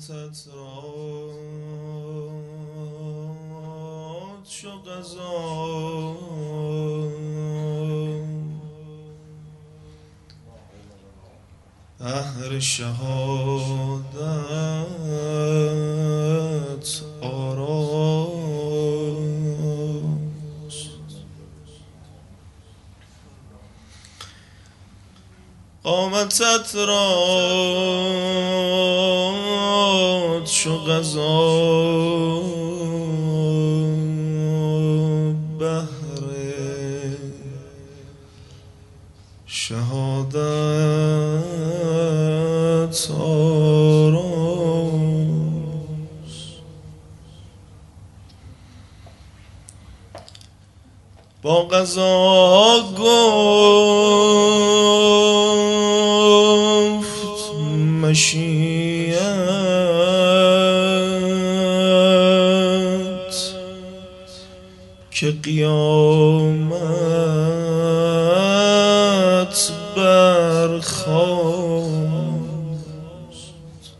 قامتت راد شو قضا بهر شهادت آراست. قامتت راد شو قضا بهر شهادت آراست. با قضا گفت مشیت که قیامت برخاست.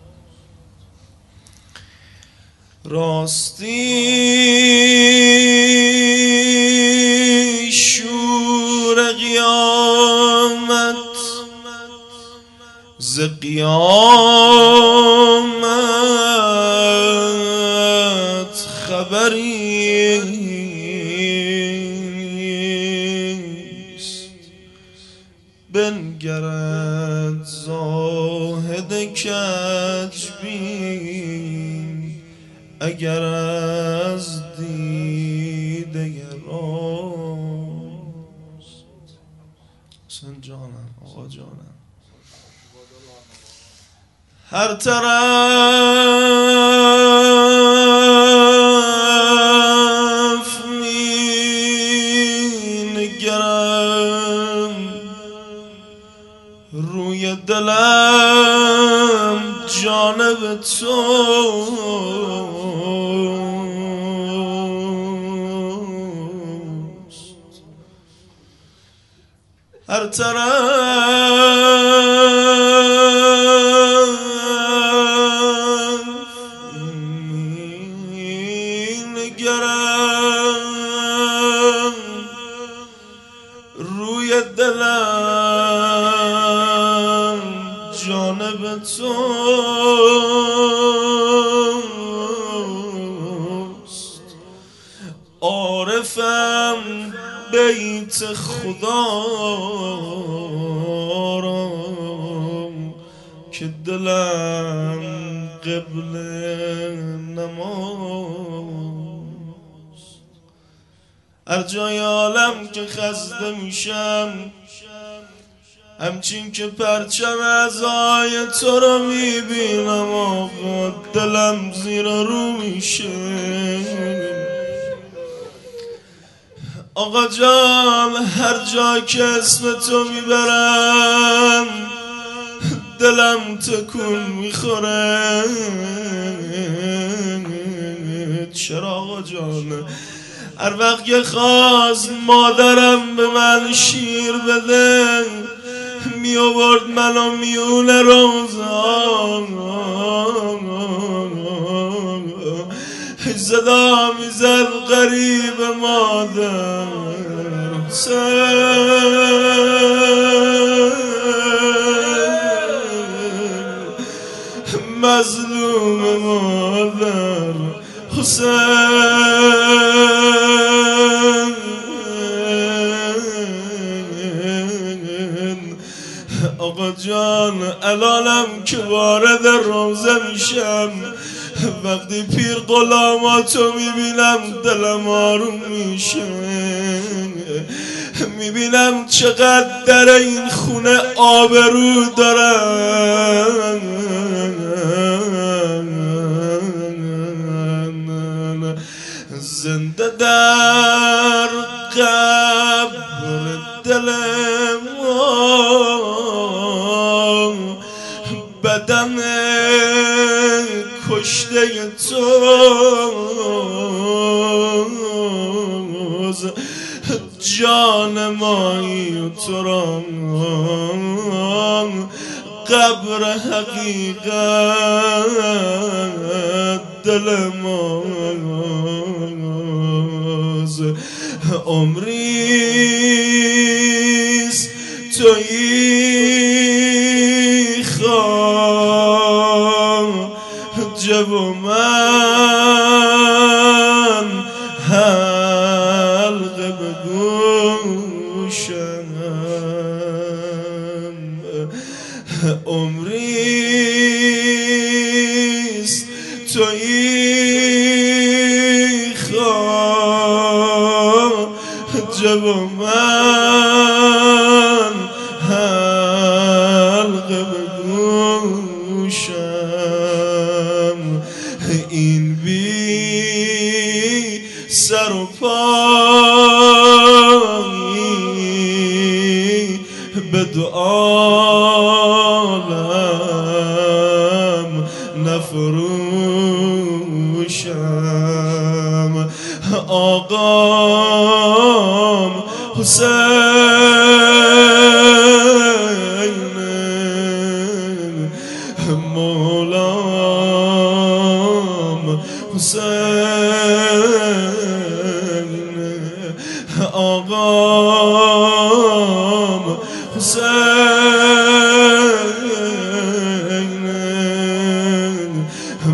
راستی شور قیامت ز قیامت خبریست. بنگرد زاهد کجبین اگر از دیده راست. حسین جانم، آقا جانم، هر طرف می نگرم روی دلم جانب توست. هر طرف می نگرم روی دلم جانب توست. عارفم بیت خدا را که دلم قبله نماست. هر جای عالم که خسته میشم همچین که پرچم عزای تو رو میبینم آقا دلم زیر رو میشه. آقا جان هر جا که اسم تو میبرم دلم تکون میخوره. چرا آقا جان؟ هر وقت که خواست مادرم به من شیر بده می آورد منو میون روزا صدا میزد غریب مادر مظلوم مادر حسین. آقا جان الانم که وارد روزه میشم وقتی پیر غلاماتو میبینم دلم آروم میشه. میبینم چقدر در این خونه آبرو دارن. زنده در قبر دل ما بدن کشته توز جان مایی و تو را قبر حقیقت دل ماست عمریست تویی خواجه و من حلقه به گوشم عمریست تویی خواجه و من حلقه به گوشم این بی سر و پایی به دو عالم نفروشم آقام حسین مولام حسین آقام حسین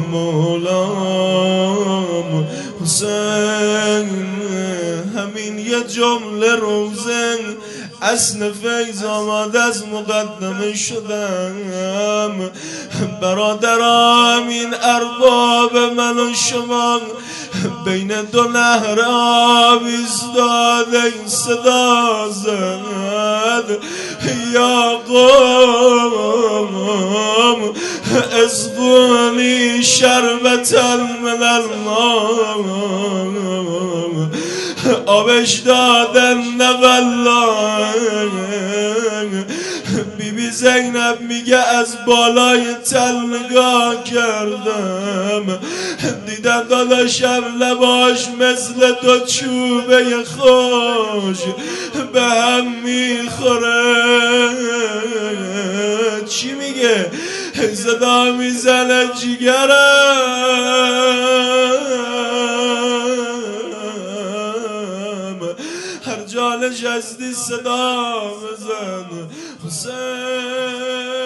مولام حسین همین یه جمله روزن اصل فیض آماده از مقدمه شدم برادرام این ارباب من و شما بین دو نهر آب ایستاده این صدا زد یا قوم اسقونی شربتا من الماء آبش دادن نه والله بیبی زینب میگه از بالای تل نگاه کردم دیدم داداشم لباش مثل دو چوبه خوش به هم میخوره چی میگه؟ صدا میزنه جیگرم هر جا نشستی صدا بزن حسین